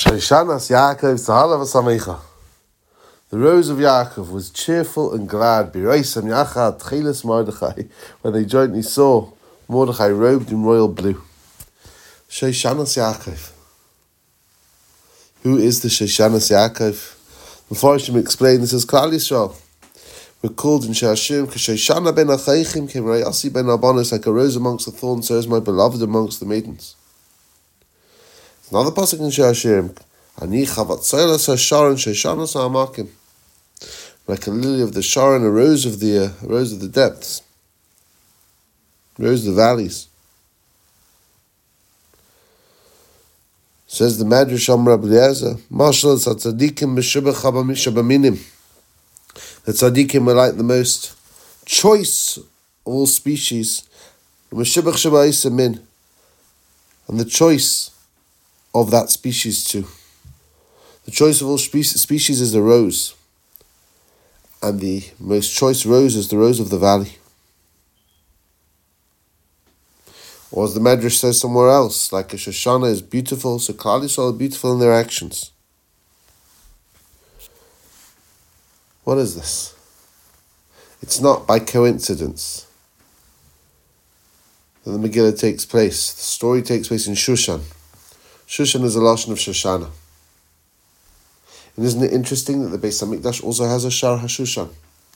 Shoshanas Yaakov Tzahalav Samecha. The rose of Yaakov was cheerful and glad. B'roisam Yachad Tchilas Mordechai, when they jointly saw Mordechai robed in royal blue. Shoshanas Yaakov. Who is the Shoshanas Yaakov? The Mepharshim explain this as Klal Yisrael. We're called in Shashim Shoshana ben Achaychim K'Rayasi ben Abanos, like a rose amongst the thorns, so is my beloved amongst the maidens. Another pasuk in Shashim, Ani Chavatzelas HaSharon Shoshanas HaAmakim, like a lily of the Sharon, a rose of the depths, rose of the valleys. Says the Medrash Amar Eliezer, Mashal Tzadikim B'Shibach Habaminim. The tzaddikim are like the most choice of all species, and the choice of that species too. The choice of all species is the rose, and the most choice rose is the rose of the valley. Or as the Medrash says somewhere else, like a Shoshana is beautiful, so Klal Yisrael are beautiful in their actions. What is this? It's not by coincidence that the Megillah takes place. The story takes place in Shushan. Shushan is a lashon of Shoshana. And isn't it interesting that the Beis Hamikdash also has a Shar HaShushan?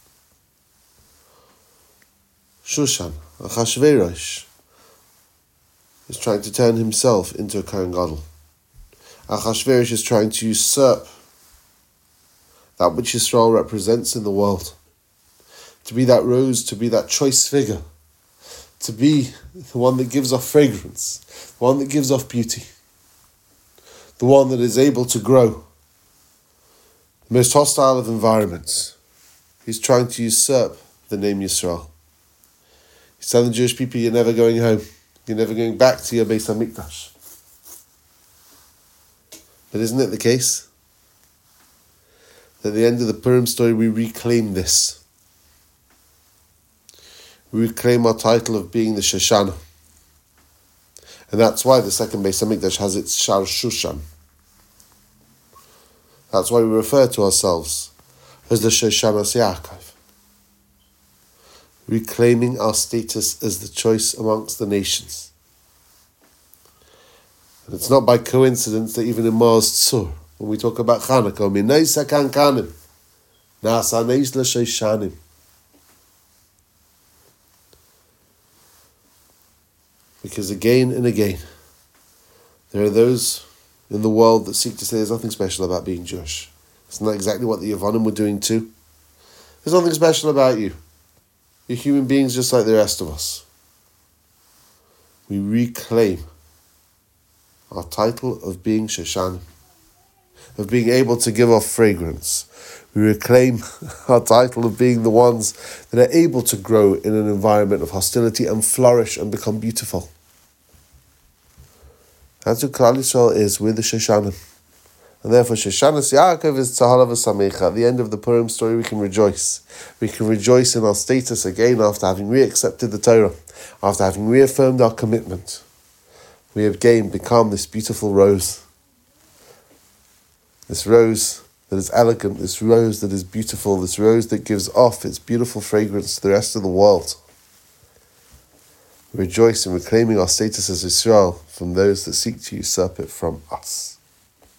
Shushan, Achashverosh, is trying to turn himself into a Kohen Gadol. Achashverosh is trying to usurp that which Yisrael represents in the world. To be that rose, to be that choice figure, to be the one that gives off fragrance, the one that gives off beauty, the one that is able to grow. The most hostile of environments. He's trying to usurp the name Yisrael. He's telling the Jewish people, you're never going home. You're never going back to your Beis Hamikdash. But isn't it the case? At the end of the Purim story, we reclaim this. We reclaim our title of being the Shoshana. And that's why the second Beis Hamikdash has its Shar Shushan. That's why we refer to ourselves as the Shoshanas Yaakov. Reclaiming our status as the choice amongst the nations. And it's not by coincidence that even in Ma'az Tzur, when we talk about Chanukah, Minaisa Kankanim, Nasa Neis L'Shoshanim. Because again and again, there are those in the world that seek to say there's nothing special about being Jewish. Isn't that exactly what the Yevonim were doing too? There's nothing special about you. You're human beings just like the rest of us. We reclaim our title of being Shoshanim, of being able to give off fragrance. We reclaim our title of being the ones that are able to grow in an environment of hostility and flourish and become beautiful. That's who Klal Yisrael is with the Shoshanim. And therefore Shoshanas Yaakov is Tzahalav Samecha. At the end of the Purim story we can rejoice. We can rejoice in our status again after having re-accepted the Torah, after having reaffirmed our commitment. We have again become this beautiful rose. This rose that is elegant, this rose that is beautiful, this rose that gives off its beautiful fragrance to the rest of the world. We rejoice in reclaiming our status as Israel from those that seek to usurp it from us.